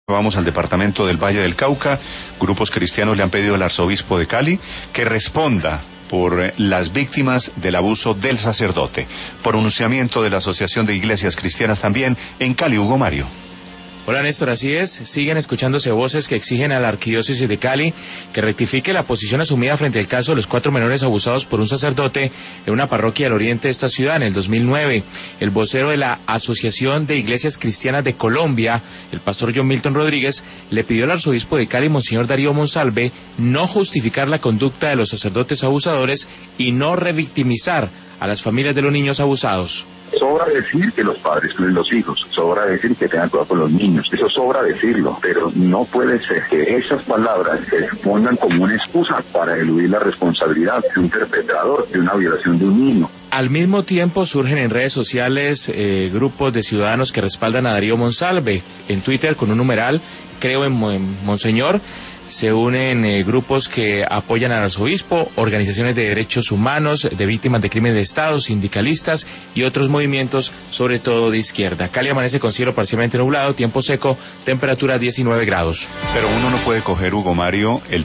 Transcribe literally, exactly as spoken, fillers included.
Vamos al departamento del Valle del Cauca. Grupos cristianos le han pedido al arzobispo de Cali que responda por las víctimas del abuso del sacerdote. Pronunciamiento de la Asociación de Iglesias Cristianas también en Cali. Hugo Mario. Hola Néstor, así es, siguen escuchándose voces que exigen a la arquidiócesis de Cali que rectifique la posición asumida frente al caso de los cuatro menores abusados por un sacerdote en una parroquia del oriente de esta ciudad en el dos mil nueve. El vocero de la Asociación de Iglesias Cristianas de Colombia, el pastor John Milton Rodríguez, le pidió al arzobispo de Cali, Monseñor Darío Monsalve, no justificar la conducta de los sacerdotes abusadores y no revictimizar a las familias de los niños abusados. Sobra decir que los padres cuiden los hijos, sobra decir que tengan cuidado con los niños, eso sobra decirlo, pero no puede ser que esas palabras se pongan como una excusa para eludir la responsabilidad de un perpetrador de una violación de un niño. Al mismo tiempo surgen en redes sociales eh, grupos de ciudadanos que respaldan a Darío Monsalve. En Twitter con un numeral, creo en, en Monseñor, se unen eh, grupos que apoyan al arzobispo, organizaciones de derechos humanos, de víctimas de crímenes de Estado, sindicalistas y otros movimientos, sobre todo de izquierda. Cali amanece con cielo parcialmente nublado, tiempo seco, temperatura diecinueve grados. Pero uno no puede coger, Hugo Mario, el